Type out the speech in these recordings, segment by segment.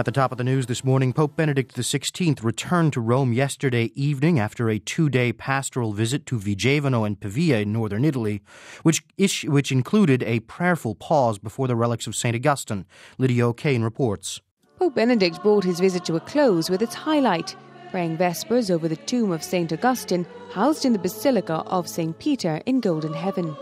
At the top of the news this morning, Pope Benedict XVI returned to Rome yesterday evening after a 2-day pastoral visit to Vigevano and Pavia in northern Italy, which included a prayerful pause before the relics of St. Augustine. Lydia O'Kane reports. Pope Benedict brought his visit to a close with its highlight, praying Vespers over the tomb of St. Augustine, housed in the Basilica of St. Peter in Golden Heaven.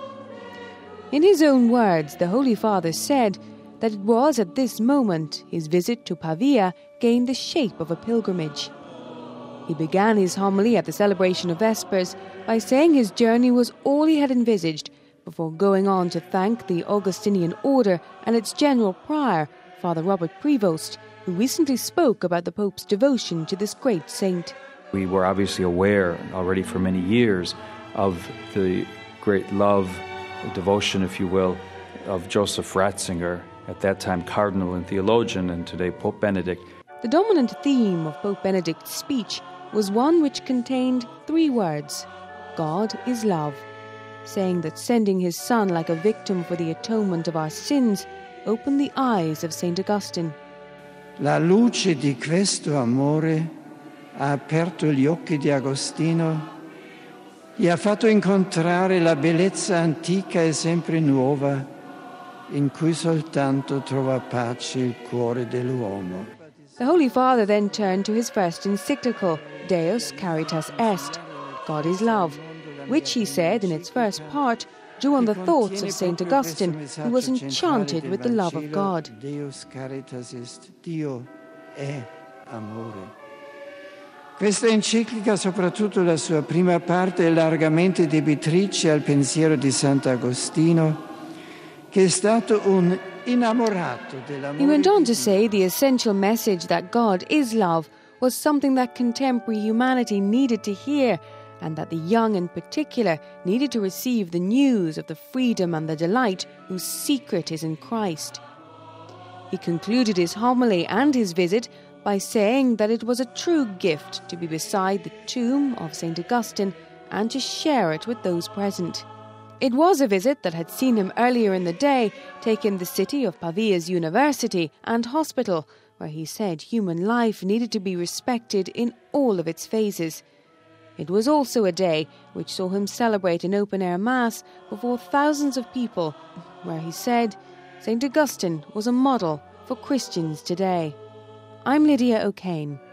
In his own words, the Holy Father said that it was at this moment his visit to Pavia gained the shape of a pilgrimage. He began his homily at the celebration of Vespers by saying his journey was all he had envisaged, before going on to thank the Augustinian order and its general prior, Father Robert Prevost, who recently spoke about the Pope's devotion to this great saint. We were obviously aware already for many years of the great love, devotion, if you will, of Joseph Ratzinger, at that time Cardinal and theologian, and today Pope Benedict. The dominant theme of Pope Benedict's speech was one which contained 3 words: God is love, saying that sending his Son like a victim for the atonement of our sins opened the eyes of St. Augustine. La luce di questo amore ha aperto gli occhi di Agostino, gli ha fatto incontrare la bellezza antica e sempre nuova, in cui soltanto trova pace il cuore dell'uomo. The Holy Father then turned to his first encyclical, Deus Caritas Est, God is Love, which, he said in its first part, drew on the thoughts of St. Augustine, who was enchanted with the love of God. Deus Caritas Est, Dio è amore. Questa enciclica, soprattutto la sua prima parte, è largamente debitrice al pensiero di Sant'Agostino, che è stato un innamorato dell'amore. He went on to say the essential message that God is love was something that contemporary humanity needed to hear, and that the young in particular needed to receive the news of the freedom and the delight whose secret is in Christ. He concluded his homily and his visit by saying that it was a true gift to be beside the tomb of St. Augustine and to share it with those present. It was a visit that had seen him earlier in the day take in the city of Pavia's university and hospital, where he said human life needed to be respected in all of its phases. It was also a day which saw him celebrate an open-air mass before thousands of people, where he said St. Augustine was a model for Christians today. I'm Lydia O'Kane.